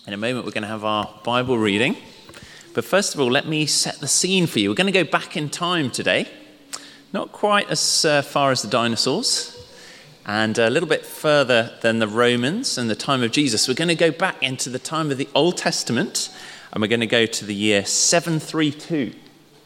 In a moment, we're going to have our Bible reading. But first of all, let me set the scene for you. We're going to go back in time today. Not quite as far as the dinosaurs, and a little bit further than the Romans and the time of Jesus. We're going to go back into the time of the Old Testament, and we're going to go to the year 732.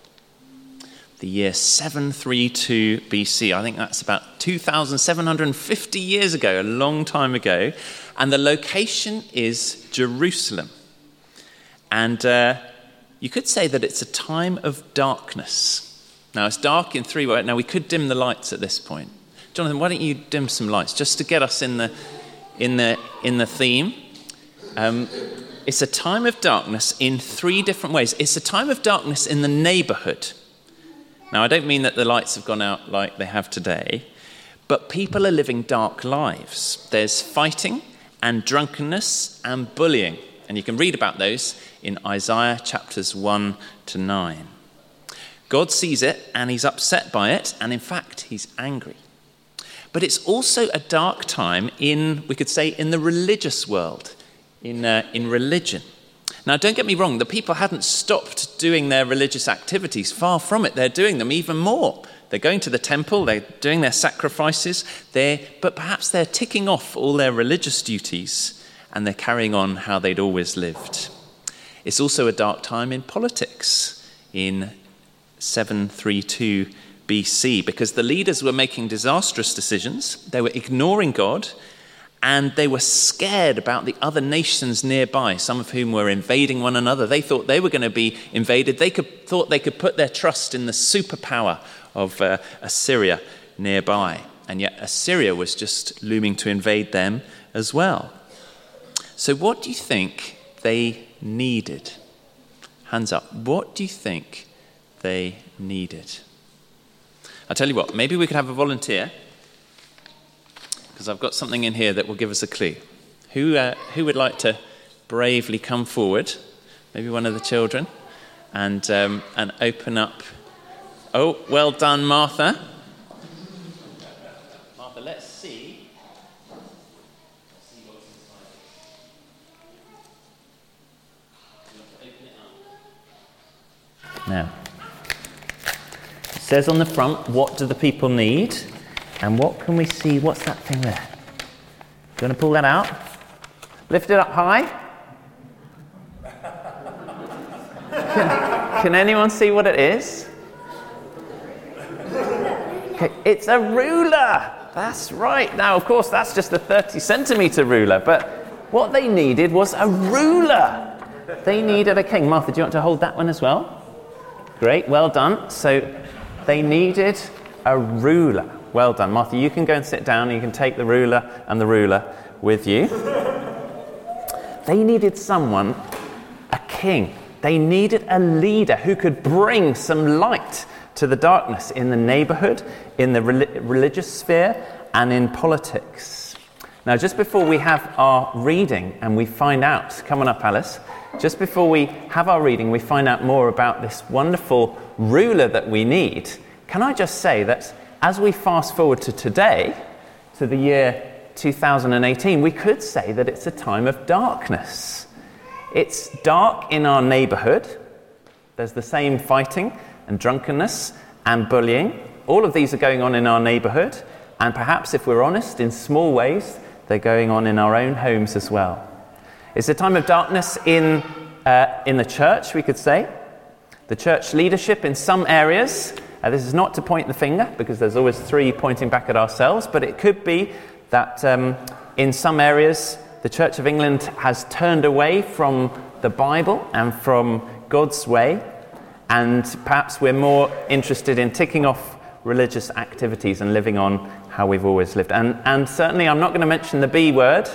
The year 732 BC. I think that's about 2,750 years ago, a long time ago. And the location is Jerusalem. And you could say that it's a time of darkness. Now, it's dark in three ways. Now, we could dim the lights at this point. Jonathan, why don't you dim some lights just to get us in the theme? It's a time of darkness in three different ways. It's a time of darkness in the neighborhood. Now, I don't mean that the lights have gone out like they have today, but people are living dark lives. There's fighting and drunkenness and bullying. And you can read about those in Isaiah chapters 1 to 9. God sees it and he's upset by it, and in fact, he's angry. But it's also a dark time we could say, in the religious world, in religion. Now, don't get me wrong, the people hadn't stopped doing their religious activities. Far from it, they're doing them even more. They're going to the temple, they're doing their sacrifices, but perhaps they're ticking off all their religious duties and they're carrying on how they'd always lived. It's also a dark time in politics in 732 BC because the leaders were making disastrous decisions, they were ignoring God, and they were scared about the other nations nearby, some of whom were invading one another. They thought they were going to be invaded. They thought they could put their trust in the superpower of Assyria nearby. And yet Assyria was just looming to invade them as well. So what do you think they needed? Hands up. What do you think they needed? I'll tell you what, maybe we could have a volunteer, because I've got something in here that will give us a clue. Who would like to bravely come forward? Maybe one of the children, and open up. Oh, well done, Martha. Martha, let's see what's inside. Open it up. Now, it says on the front, what do the people need? And what can we see? What's that thing there? Do you want to pull that out? Lift it up high. Can anyone see what it is? Okay, it's a ruler. That's right. Now, of course, that's just a 30-centimetre ruler. But what they needed was a ruler. They needed a king. Martha, do you want to hold that one as well? Great, well done. So they needed a ruler. Well done, Martha. You can go and sit down and you can take the ruler and the ruler with you. They needed someone, a king. They needed a leader who could bring some light to the darkness in the neighborhood, in the religious sphere, and in politics. Now, just before we have our reading and we find out, come on up, Alice. Just before we have our reading, we find out more about this wonderful ruler that we need. Can I just say that as we fast forward to today, to the year 2018, we could say that it's a time of darkness. It's dark in our neighborhood. There's the same fighting and drunkenness and bullying. All of these are going on in our neighborhood. And perhaps, if we're honest, in small ways, they're going on in our own homes as well. It's a time of darkness in the church, we could say. The church leadership in some areas. This is not to point the finger, because there's always three pointing back at ourselves, but it could be that in some areas the Church of England has turned away from the Bible and from God's way, and perhaps we're more interested in ticking off religious activities and living on how we've always lived. And certainly I'm not going to mention the B word,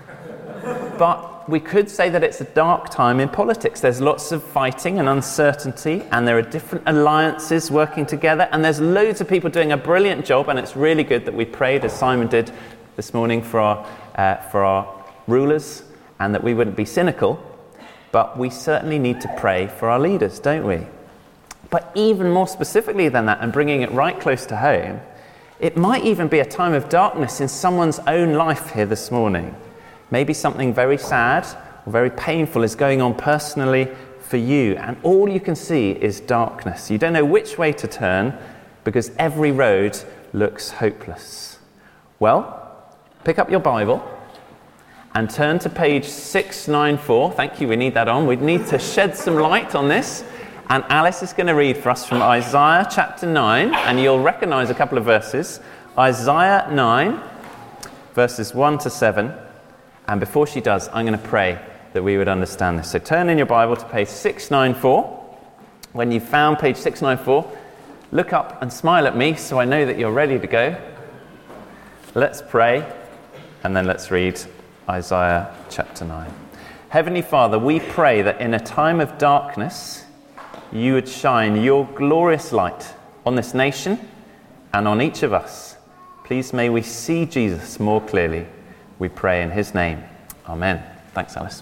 but we could say that it's a dark time in politics. There's lots of fighting and uncertainty, and there are different alliances working together, and there's loads of people doing a brilliant job, and it's really good that we prayed, as Simon did this morning, for our rulers, and that we wouldn't be cynical, but we certainly need to pray for our leaders, don't we? But even more specifically than that, and bringing it right close to home, it might even be a time of darkness in someone's own life here this morning. Maybe something very sad or very painful is going on personally for you, and all you can see is darkness. You don't know which way to turn because every road looks hopeless. Well, pick up your Bible and turn to page 694. Thank you, we need that on. We need to shed some light on this. And Alice is going to read for us from Isaiah chapter 9, and you'll recognise a couple of verses. Isaiah 9, verses 1 to 7. And before she does, I'm going to pray that we would understand this. So turn in your Bible to page 694. When you've found page 694, look up and smile at me so I know that you're ready to go. Let's pray, and then let's read Isaiah chapter 9. Heavenly Father, we pray that in a time of darkness, you would shine your glorious light on this nation and on each of us. Please may we see Jesus more clearly. We pray in his name. Amen. Thanks, Alice.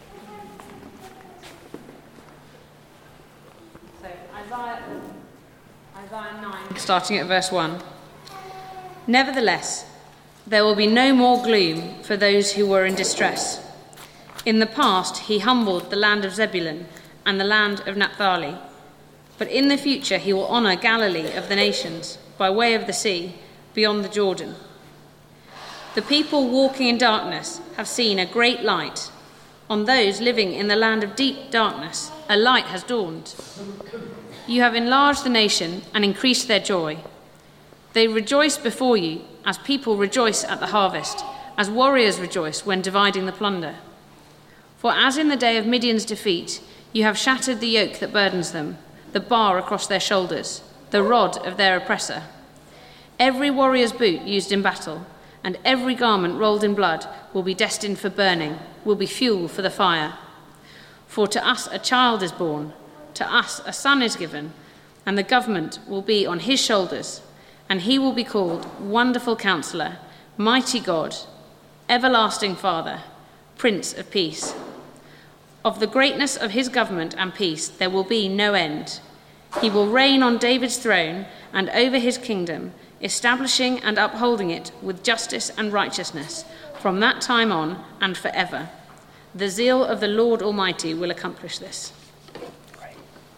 So Isaiah 9, starting at verse 1. Nevertheless, there will be no more gloom for those who were in distress. In the past, he humbled the land of Zebulun and the land of Naphtali. But in the future he will honour Galilee of the nations, by way of the sea, beyond the Jordan. The people walking in darkness have seen a great light. On those living in the land of deep darkness, a light has dawned. You have enlarged the nation and increased their joy. They rejoice before you as people rejoice at the harvest, as warriors rejoice when dividing the plunder. For as in the day of Midian's defeat, you have shattered the yoke that burdens them, the bar across their shoulders, the rod of their oppressor. Every warrior's boot used in battle, and every garment rolled in blood will be destined for burning, will be fuel for the fire. For to us a child is born, to us a son is given, and the government will be on his shoulders, and he will be called Wonderful Counselor, Mighty God, Everlasting Father, Prince of Peace. Of the greatness of his government and peace there will be no end. He will reign on David's throne and over his kingdom, establishing and upholding it with justice and righteousness from that time on and forever. The zeal of the Lord Almighty will accomplish this. Great.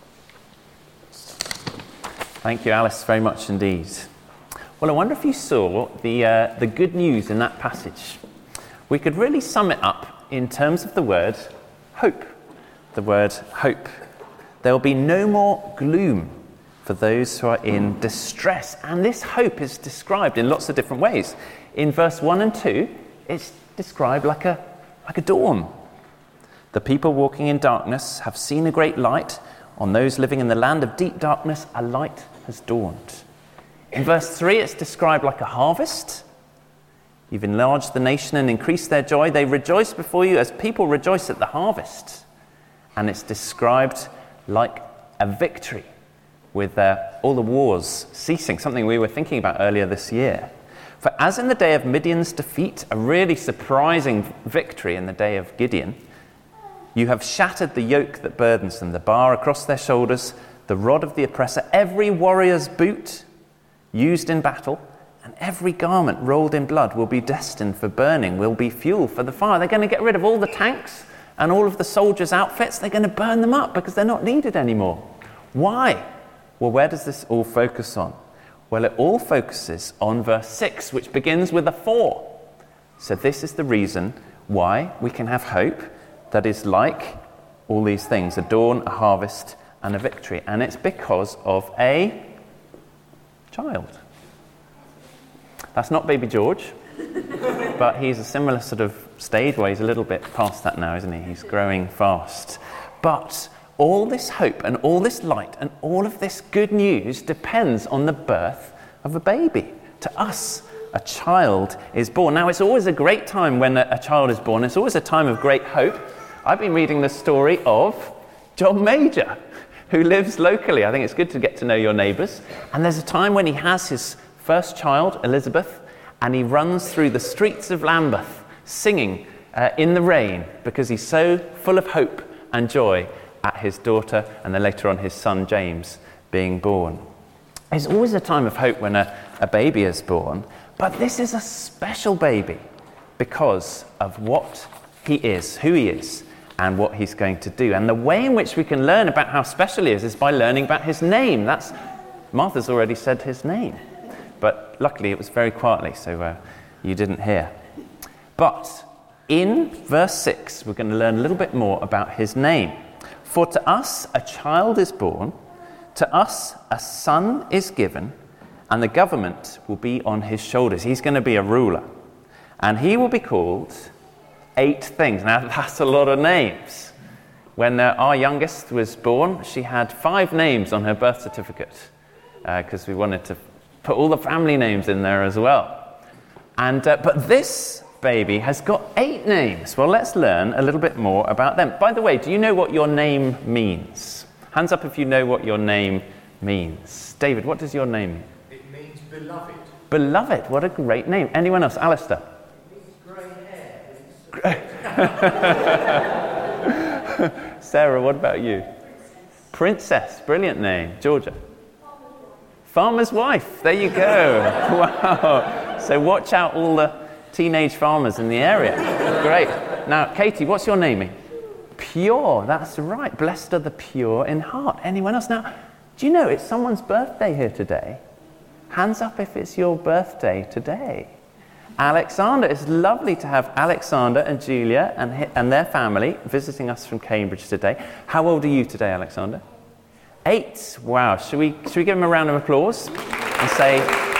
Thank you, Alice, very much indeed. Well, I wonder if you saw the good news in that passage. We could really sum it up in terms of the word hope. The word hope. There will be no more gloom for those who are in distress. And this hope is described in lots of different ways. In verse 1 and 2, it's described like a dawn. The people walking in darkness have seen a great light. On those living in the land of deep darkness, a light has dawned. In verse 3, it's described like a harvest. You've enlarged the nation and increased their joy. They rejoice before you as people rejoice at the harvest. And it's described like a victory, with all the wars ceasing, something we were thinking about earlier this year. For as in the day of Midian's defeat, a really surprising victory in the day of Gideon, you have shattered the yoke that burdens them, the bar across their shoulders, the rod of the oppressor, every warrior's boot used in battle, and every garment rolled in blood will be destined for burning, will be fuel for the fire. They're going to get rid of all the tanks and all of the soldiers' outfits. They're going to burn them up because they're not needed anymore. Why? Well, where does this all focus on? Well, it all focuses on verse 6, which begins with a 4. So this is the reason why we can have hope that is like all these things, a dawn, a harvest, and a victory. And it's because of a child. That's not baby George, but he's a similar sort of stage where he's a little bit past that now, isn't he? He's growing fast. But all this hope and all this light and all of this good news depends on the birth of a baby. To us, a child is born. Now, it's always a great time when a child is born. It's always a time of great hope. I've been reading the story of John Major, who lives locally. I think it's good to get to know your neighbours. And there's a time when he has his first child, Elizabeth, and he runs through the streets of Lambeth singing in the rain because he's so full of hope and joy at his daughter and then later on his son James being born. It's always a time of hope when a baby is born, but this is a special baby because of what he is, who he is, and what he's going to do. And the way in which we can learn about how special he is by learning about his name. Martha's already said his name, but luckily it was very quietly, so you didn't hear. But in verse 6, we're going to learn a little bit more about his name. For to us a child is born, to us a son is given, and the government will be on his shoulders. He's going to be a ruler, and he will be called 8 things. Now, that's a lot of names. When our youngest was born, she had 5 names on her birth certificate because we wanted to put all the family names in there as well. And but this baby has got 8 names. Well, let's learn a little bit more about them. By the way, do you know what your name means? Hands up if you know what your name means. David, what does your name mean? It means beloved. Beloved, what a great name. Anyone else? Alistair? Sarah, what about you? Princess, brilliant name. Georgia? Farmer's wife, there you go. Wow. So watch out all the teenage farmers in the area. Great. Now, Katie, what's your name mean? Pure, that's right. Blessed are the pure in heart. Anyone else? Now, do you know it's someone's birthday here today? Hands up if it's your birthday today. Alexander, it's lovely to have Alexander and Julia and their family visiting us from Cambridge today. How old are you today, Alexander? 8. Wow. Should we give him a round of applause and say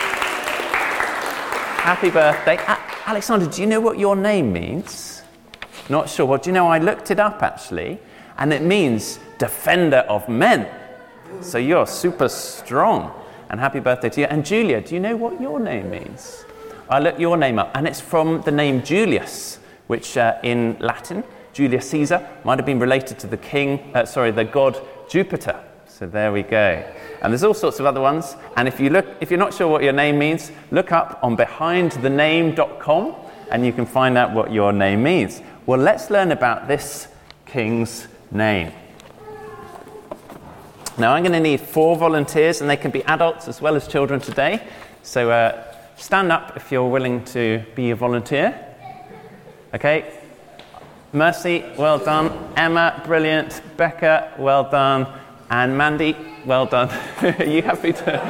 happy birthday? Alexander, do you know what your name means? Not sure. Well, do you know, I looked it up actually, and it means defender of men. So you're super strong. And happy birthday to you. And Julia, do you know what your name means? I looked your name up, and it's from the name Julius, which in Latin, Julius Caesar, might have been related to the god Jupiter. So there we go. And there's all sorts of other ones. And if you're not sure what your name means, look up on behindthename.com, and you can find out what your name means. Well, let's learn about this king's name. Now, I'm going to need 4 volunteers, and they can be adults as well as children today. So stand up if you're willing to be a volunteer. Okay. Mercy, well done. Emma, brilliant. Becca, well done. And Mandy, well done. Are you happy to?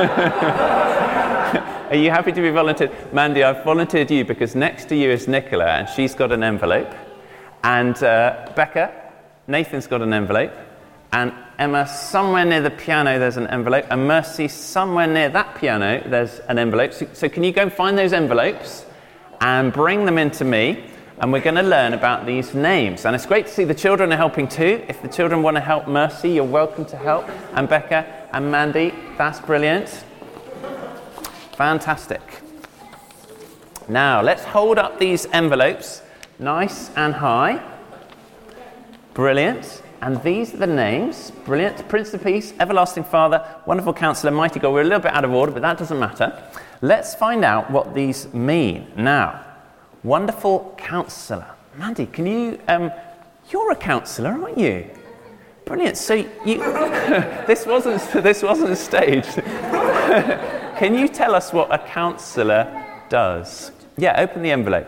Are you happy to be volunteered? Mandy, I've volunteered you because next to you is Nicola, and she's got an envelope. And Becca, Nathan's got an envelope. And Emma, somewhere near the piano, there's an envelope. And Mercy, somewhere near that piano, there's an envelope. So can you go and find those envelopes and bring them into me? And we're going to learn about these names. And it's great to see the children are helping too. If the children want to help Mercy, you're welcome to help. And Becca and Mandy, that's brilliant. Fantastic. Now, let's hold up these envelopes nice and high. Brilliant. And these are the names. Brilliant. Prince of Peace, Everlasting Father, Wonderful Counselor, Mighty God. We're a little bit out of order, but that doesn't matter. Let's find out what these mean. Now, Wonderful Counselor. Mandy, can you... you're a counsellor, aren't you? Brilliant. So you... this wasn't staged. Can you tell us what a counsellor does? Yeah, open the envelope.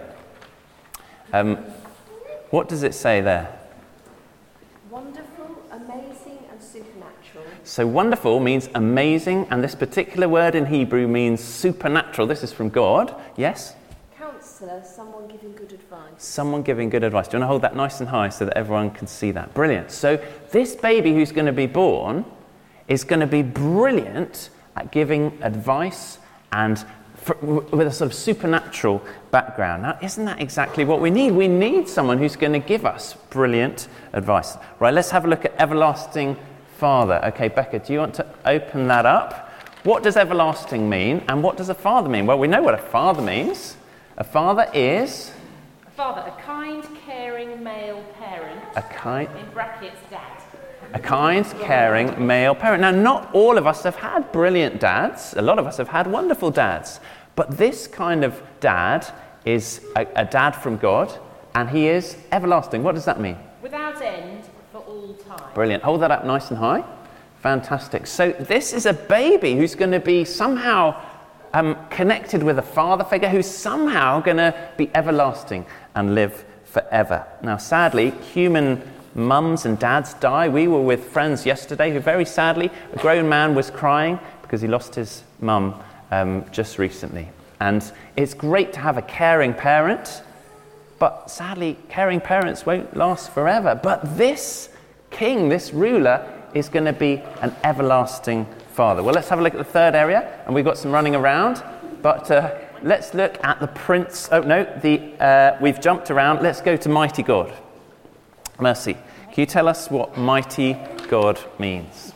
What does it say there? Wonderful, amazing, and supernatural. So wonderful means amazing, and this particular word in Hebrew means supernatural. This is from God. Yes? Counsellor, someone giving good advice. Someone giving good advice. Do you want to hold that nice and high so that everyone can see that? Brilliant. So this baby who's going to be born is going to be brilliant at giving advice and with a sort of supernatural background. Now, isn't that exactly what we need? We need someone who's going to give us brilliant advice. Right, let's have a look at Everlasting Father. Okay, Becca, do you want to open that up? What does everlasting mean, and what does a father mean? Well, we know what a father means. A father is... A father, a kind, caring male parent. In brackets, dad. A kind, caring male parent. Now, not all of us have had brilliant dads. A lot of us have had wonderful dads. But this kind of dad is a dad from God, and he is everlasting. What does that mean? Without end, for all time. Brilliant. Hold that up nice and high. Fantastic. So this is a baby who's going to be somehow connected with a father figure who's somehow going to be everlasting and live forever. Now, sadly, human mums and dads die. We were with friends yesterday who very sadly, a grown man was crying because he lost his mum just recently. And it's great to have a caring parent, but sadly, caring parents won't last forever. But this king, this ruler, is going to be an everlasting father. Well, let's have a look at the third area, and we've got some running around, but let's look at the prince. Oh, no, we've jumped around. Let's go to mighty God. Mercy, can you tell us what mighty God means?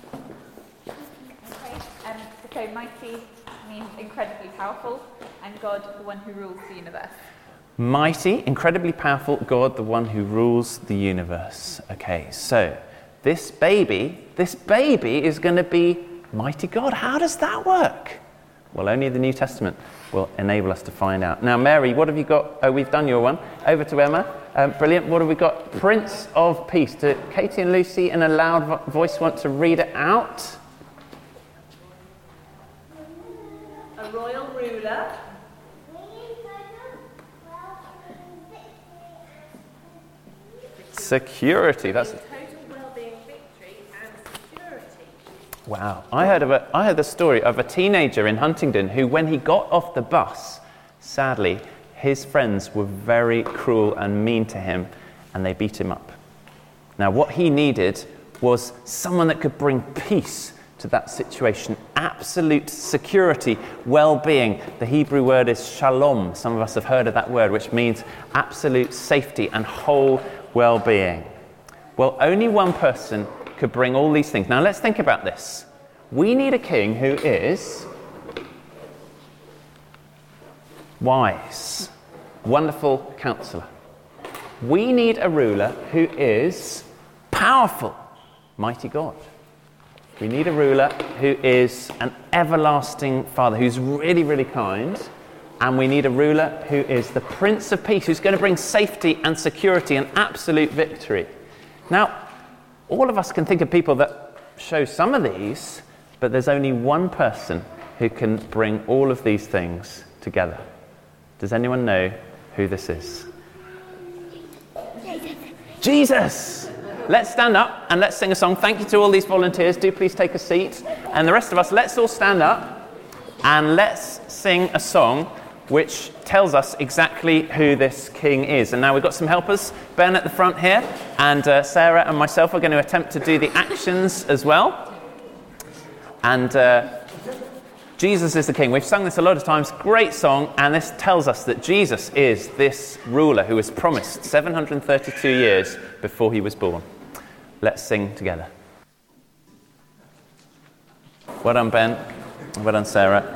Okay, so mighty means incredibly powerful, and God, the one who rules the universe. Mighty, incredibly powerful God, the one who rules the universe. Okay, so this baby is going to be mighty God. How does that work? Well, only the New Testament will enable us to find out. Now, Mary, what have you got? Oh, we've done your one. Over to Emma. Brilliant. What have we got? Prince of Peace. Do Katie and Lucy in a loud voice want to read it out? A royal ruler. Security. That's Total well-being, victory, and security. wow. I heard the story of a teenager in Huntingdon who, when he got off the bus, sadly, his friends were very cruel and mean to him, and they beat him up. Now, what he needed was someone that could bring peace to that situation, absolute security, well-being. The Hebrew word is shalom. Some of us have heard of that word, which means absolute safety and whole well-being. Well, only one person could bring all these things. Now, let's think about this. We need a king who is wise, wonderful counselor. We need a ruler who is powerful, mighty God. We need a ruler who is an everlasting father, who's really, really kind. And we need a ruler who is the Prince of Peace, who's going to bring safety and security and absolute victory. Now, all of us can think of people that show some of these, but there's only one person who can bring all of these things together. Does anyone know who this is? Jesus! Let's stand up and let's sing a song. Thank you to all these volunteers. Do please take a seat. And the rest of us, let's all stand up and let's sing a song which tells us exactly who this king is. And now we've got some helpers. Ben at the front here, and Sarah and myself are going to attempt to do the actions as well. And Jesus is the king. We've sung this a lot of times. Great song. And this tells us that Jesus is this ruler who was promised 732 years before he was born. Let's sing together. Well done, Ben. Well done, Sarah.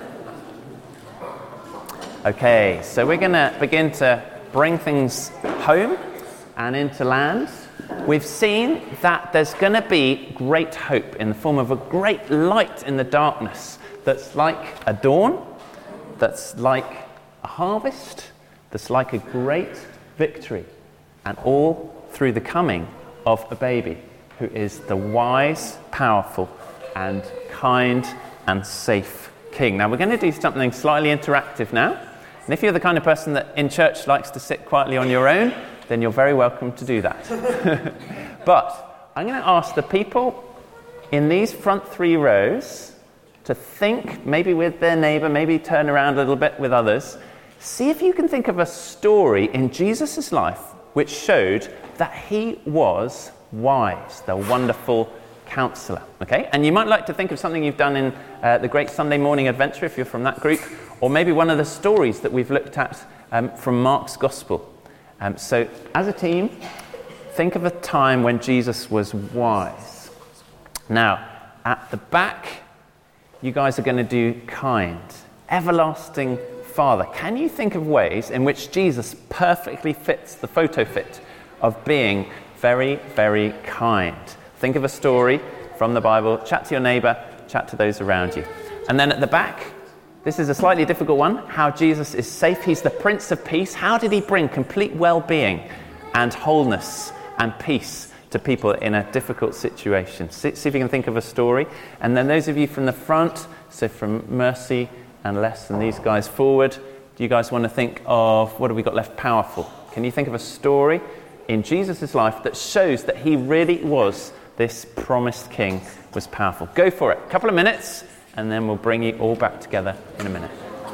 Okay, so we're going to begin to bring things home and into land. We've seen that there's going to be great hope in the form of a great light in the darkness that's like a dawn, that's like a harvest, that's like a great victory, and all through the coming of a baby who is the wise, powerful, and kind and safe king. Now, we're going to do something slightly interactive now. And if you're the kind of person that in church likes to sit quietly on your own, then you're very welcome to do that. But I'm going to ask the people in these front 3 rows to think, maybe with their neighbour, maybe turn around a little bit with others. See if you can think of a story in Jesus' life which showed that he was wise, the wonderful counselor. Okay? And you might like to think of something you've done in the Great Sunday Morning Adventure, if you're from that group, or maybe one of the stories that we've looked at from Mark's Gospel. So, as a team, think of a time when Jesus was wise. Now, at the back, you guys are going to do kind. Everlasting Father. Can you think of ways in which Jesus perfectly fits the photo fit of being very, very kind? Think of a story from the Bible. Chat to your neighbour. Chat to those around you. And then at the back, this is a slightly difficult one. How Jesus is safe. He's the Prince of Peace. How did he bring complete well-being and wholeness and peace to people in a difficult situation? See if you can think of a story. And then those of you from the front, so from Mercy and Les and these guys forward, do you guys want to think of, what have we got left? Powerful. Can you think of a story in Jesus' life that shows that he really was this promised king, was powerful? Go for it. A couple of minutes, and then we'll bring you all back together in a minute.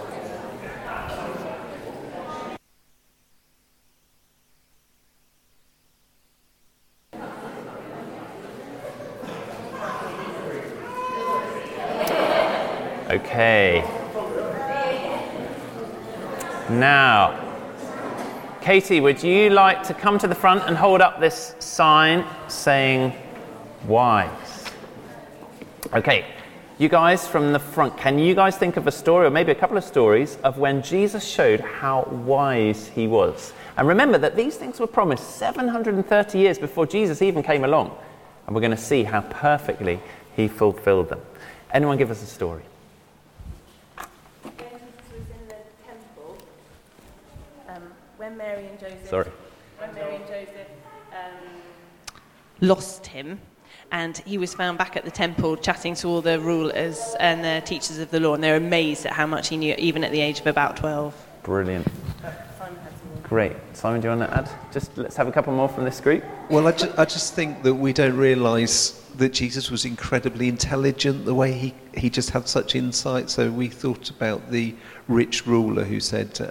Okay. Now, Katie, would you like to come to the front and hold up this sign saying wise? Okay, you guys from the front, can you guys think of a story, or maybe a couple of stories, of when Jesus showed how wise he was? And remember that these things were promised 730 years before Jesus even came along. And we're going to see how perfectly he fulfilled them. Anyone give us a story? When Mary and Joseph lost him, and he was found back at the temple chatting to all the rulers and the teachers of the law, and they're amazed at how much he knew, even at the age of about 12. Brilliant. Great. Simon, do you want to add? Just let's have a couple more from this group. Well, I just think that we don't realise that Jesus was incredibly intelligent, the way he just had such insight. So we thought about the rich ruler who said,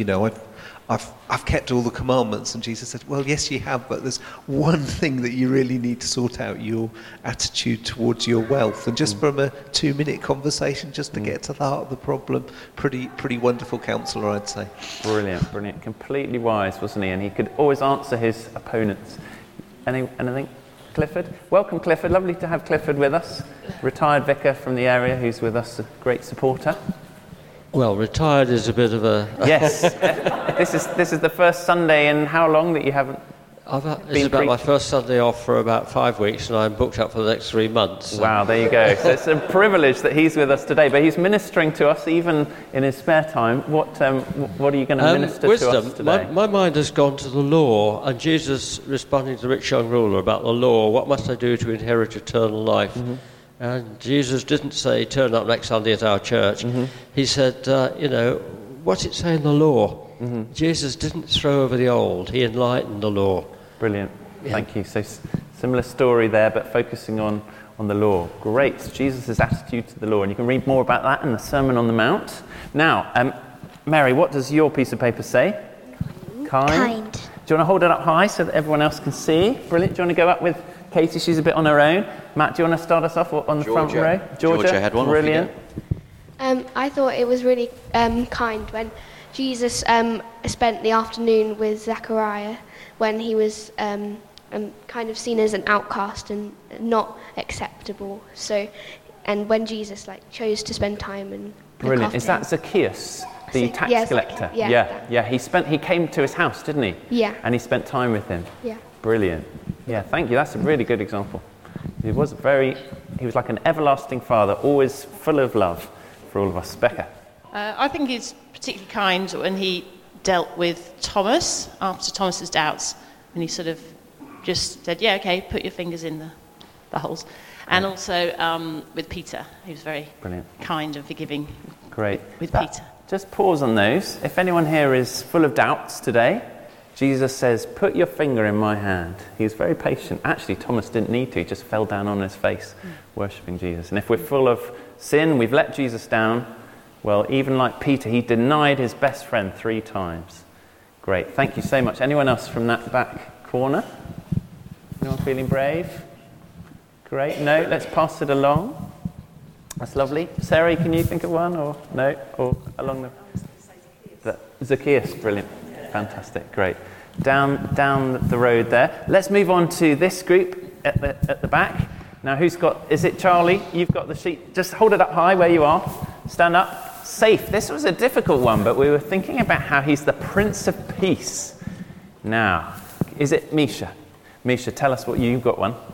I've kept all the commandments, and Jesus said, well, yes, you have, but there's one thing that you really need to sort out, your attitude towards your wealth. And just from a 2-minute conversation, just to get to the heart of the problem, pretty wonderful counsellor, I'd say. Brilliant. Completely wise, wasn't he? And he could always answer his opponents. Anything? Clifford? Welcome, Clifford. Lovely to have Clifford with us. Retired vicar from the area who's with us, a great supporter. Well, retired is a bit of a... Yes. This is the first Sunday in how long that you haven't It's about my first Sunday off for about 5 weeks, and I'm booked up for the next 3 months. So. Wow, there you go. So it's a privilege that he's with us today, but he's ministering to us even in his spare time. What are you going to minister wisdom. to us today? My mind has gone to the law, and Jesus responding to the rich young ruler about the law. What must I do to inherit eternal life? Mm-hmm. And Jesus didn't say, turn up next Sunday at our church. Mm-hmm. He said, what's it say in the law? Mm-hmm. Jesus didn't throw over the old. He enlightened the law. Brilliant. Yeah. Thank you. So similar story there, but focusing on the law. Great. Jesus' attitude to the law. And you can read more about that in the Sermon on the Mount. Now, Mary, what does your piece of paper say? Kind. Do you want to hold it up high so that everyone else can see? Brilliant. Do you want to go up with Katie? She's a bit on her own. Matt, do you want to start us off on the front row? Georgia had one. Brilliant. I thought it was really kind when Jesus spent the afternoon with Zechariah when he was kind of seen as an outcast and not acceptable. So, and when Jesus chose to spend time and brilliant. Is that Zacchaeus, the tax collector? Yeah. He came to his house, didn't he? Yeah. And he spent time with him. Yeah. Brilliant. Yeah. Thank you. That's a really good example. He was like an everlasting father, always full of love for all of us. Becca. I think he's particularly kind when he dealt with Thomas after Thomas's doubts, and he sort of just said, yeah, okay, put your fingers in the holes. And also with Peter, he was very kind and forgiving. Great. With Peter. Just pause on those. If anyone here is full of doubts today, Jesus says, put your finger in my hand. He's very patient. Actually, Thomas didn't need to. He just fell down on his face, worshipping Jesus. And if we're full of sin, we've let Jesus down, well, even like Peter, he denied his best friend 3 times. Great. Thank you so much. Anyone else from that back corner? Anyone feeling brave? Great. No? Let's pass it along. That's lovely. Sarah, can you think of one? Or no? Or along the Zacchaeus. Brilliant. Fantastic. Great. Down the road there. Let's move on to this group at the back. Now, is it Charlie? You've got the sheet. Just hold it up high where you are. Stand up. Safe. This was a difficult one, but we were thinking about how he's the Prince of Peace. Now, is it Misha? Misha, tell us what you've got one.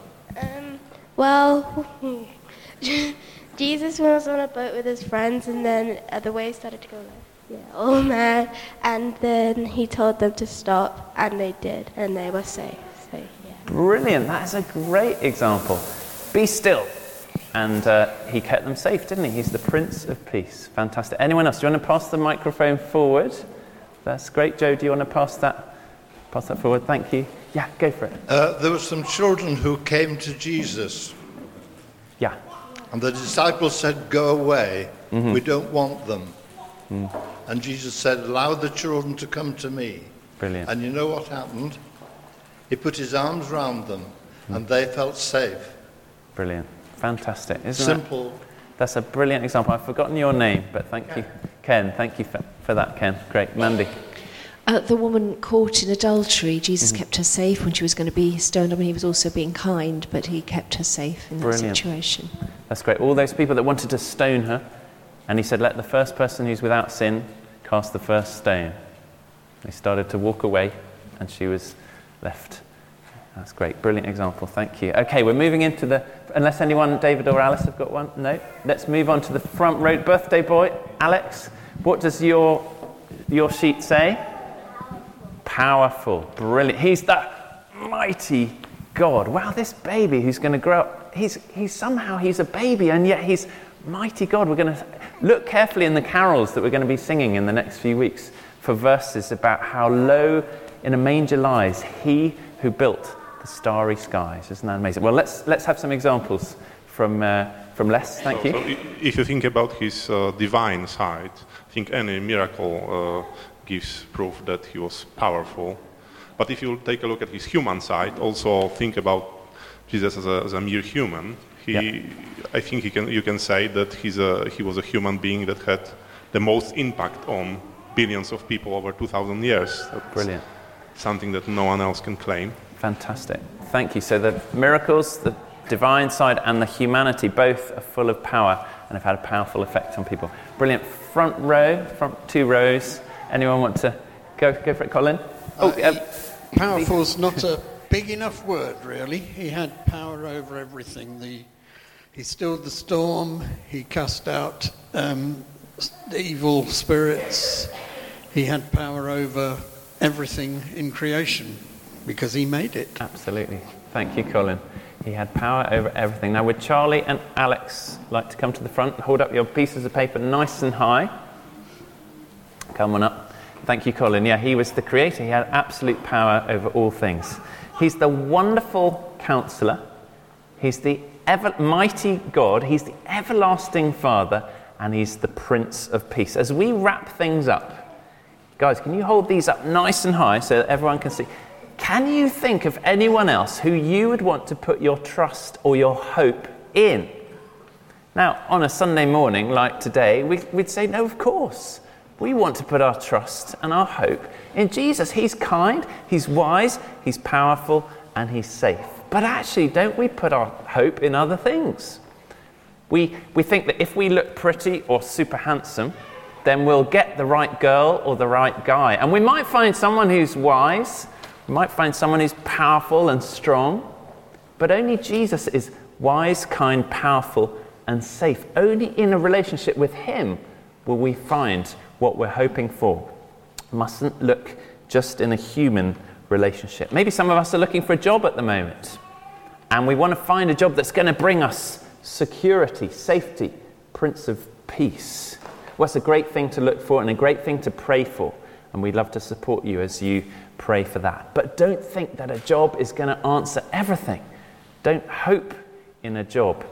Jesus was on a boat with his friends, and then the waves started to go oh man, and then he told them to stop, and they did, and they were safe. So, yeah. Brilliant. That is a great example. Be still. And he kept them safe, didn't he? He's the Prince of Peace. Fantastic. Anyone else? Do you want to pass the microphone forward? That's great. Joe, do you want to pass that Pass that forward. Thank you. Yeah, go for it. There were some children who came to Jesus. Yeah. And the disciples said, "Go away. Mm-hmm. We don't want them." And Jesus said, "Allow the children to come to me." Brilliant. And you know what happened? He put his arms round them, and they felt safe. Brilliant. Fantastic. Isn't Simple. That's a brilliant example. I've forgotten your name, but thank you. Ken, thank you for that, Ken. Great. Mandy. The woman caught in adultery, Jesus kept her safe when she was going to be stoned. I mean, he was also being kind, but he kept her safe in that situation. That's great. All those people that wanted to stone her, and he said, "Let the first person who's without sin cast the first stone." They started to walk away, and she was left. That's great. Brilliant example. Thank you. Okay, we're moving into the... Unless anyone, David or Alice, have got one? No? Let's move on to the front row. Birthday boy, Alex. What does your sheet say? Powerful. Brilliant. He's that mighty God. Wow, this baby who's going to grow up, he's a baby, and yet he's mighty God. We're going to look carefully in the carols that we're going to be singing in the next few weeks for verses about how low in a manger lies he who built the starry skies. Isn't that amazing? Well, let's have some examples from Les. Thank you. So if you think about his divine side, I think any miracle gives proof that he was powerful. But if you take a look at his human side, also think about Jesus as a mere human. I think you can say that he was a human being that had the most impact on billions of people over 2,000 years. That's brilliant. Something that no one else can claim. Fantastic. Thank you. So the miracles, the divine side and the humanity both are full of power and have had a powerful effect on people. Brilliant. Front row, front two rows. Anyone want to go for it, Colin? Powerful is not a big enough word, really. He had power over everything. He stilled the storm. He cast out the evil spirits. He had power over everything in creation because he made it. Absolutely. Thank you, Colin. He had power over everything. Now, would Charlie and Alex like to come to the front? Hold up your pieces of paper nice and high. Come on up. Thank you, Colin. Yeah, he was the creator. He had absolute power over all things. He's the wonderful counselor. He's the mighty God. He's the everlasting Father. And he's the Prince of Peace. As we wrap things up, guys, can you hold these up nice and high so that everyone can see? Can you think of anyone else who you would want to put your trust or your hope in? Now, on a Sunday morning like today, we'd say, no, of course. We want to put our trust and our hope in Jesus. He's kind, he's wise, he's powerful, and he's safe. But actually, don't we put our hope in other things? We think that if we look pretty or super handsome, then we'll get the right girl or the right guy. And we might find someone who's wise, we might find someone who's powerful and strong, but only Jesus is wise, kind, powerful, and safe. Only in a relationship with him will we find what we're hoping for. Mustn't look just in a human relationship. Maybe some of us are looking for a job at the moment, and we want to find a job that's going to bring us security, safety, Prince of Peace. Well, it's a great thing to look for and a great thing to pray for, and we'd love to support you as you pray for that. But don't think that a job is going to answer everything. Don't hope in a job.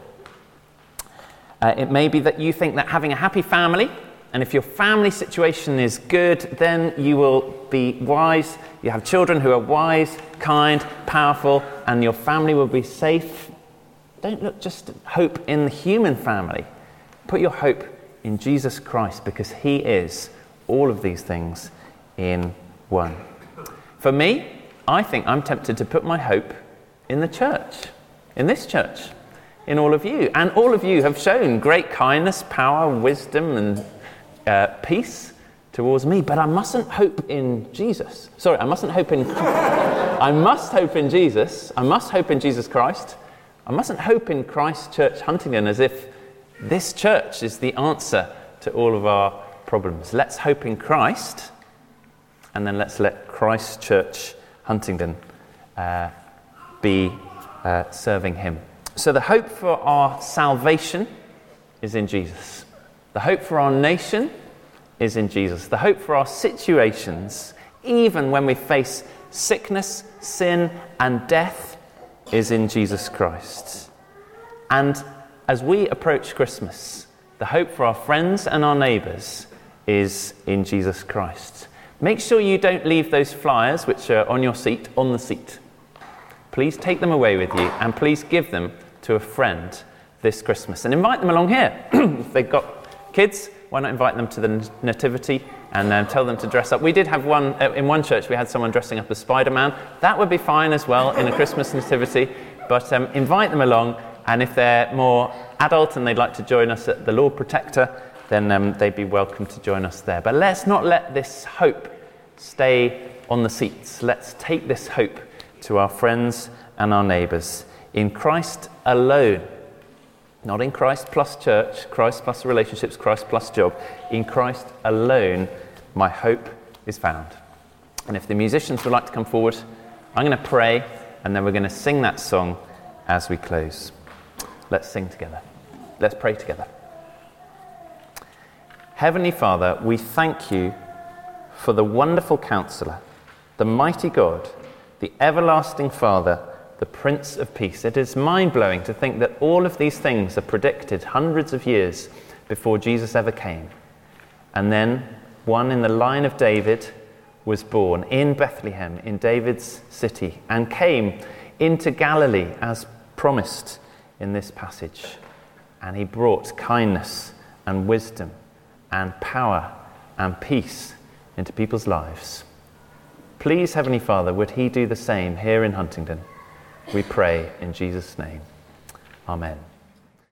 It may be that you think that having a happy family, and if your family situation is good, then you will be wise. You have children who are wise, kind, powerful, and your family will be safe. Don't look just hope in the human family. Put your hope in Jesus Christ, because he is all of these things in one. For me, I think I'm tempted to put my hope in the church, in this church, in all of you. And all of you have shown great kindness, power, wisdom, and peace towards me. But I mustn't hope in Jesus. I must hope in Jesus. I must hope in Jesus Christ. I mustn't hope in Christ Church Huntingdon as if this church is the answer to all of our problems. Let's hope in Christ, and then let's let Christ Church Huntingdon be serving him. So the hope for our salvation is in Jesus. The hope for our nation is in Jesus. The hope for our situations, even when we face sickness, sin, and death is in Jesus Christ. And as we approach Christmas, the hope for our friends and our neighbours is in Jesus Christ. Make sure you don't leave those flyers which are on your seat on the seat. Please take them away with you, and please give them to a friend this Christmas. And invite them along here. If they've got kids, why not invite them to the nativity and tell them to dress up. We did have one, in one church we had someone dressing up as Spider-Man. That would be fine as well in a Christmas nativity. But invite them along, and if they're more adult and they'd like to join us at the Lord Protector, then they'd be welcome to join us there. But let's not let this hope stay on the seats. Let's take this hope to our friends and our neighbours. In Christ alone, not in Christ plus church, Christ plus relationships, Christ plus job. In Christ alone, my hope is found. And if the musicians would like to come forward, I'm going to pray, and then we're going to sing that song as we close. Let's sing together. Let's pray together. Heavenly Father, we thank you for the wonderful Counselor, the mighty God, the everlasting Father, the Prince of Peace. It is mind-blowing to think that all of these things are predicted hundreds of years before Jesus ever came. And then one in the line of David was born in Bethlehem, in David's city, and came into Galilee as promised in this passage. And he brought kindness and wisdom and power and peace into people's lives. Please, Heavenly Father, would he do the same here in Huntingdon? We pray in Jesus' name. Amen.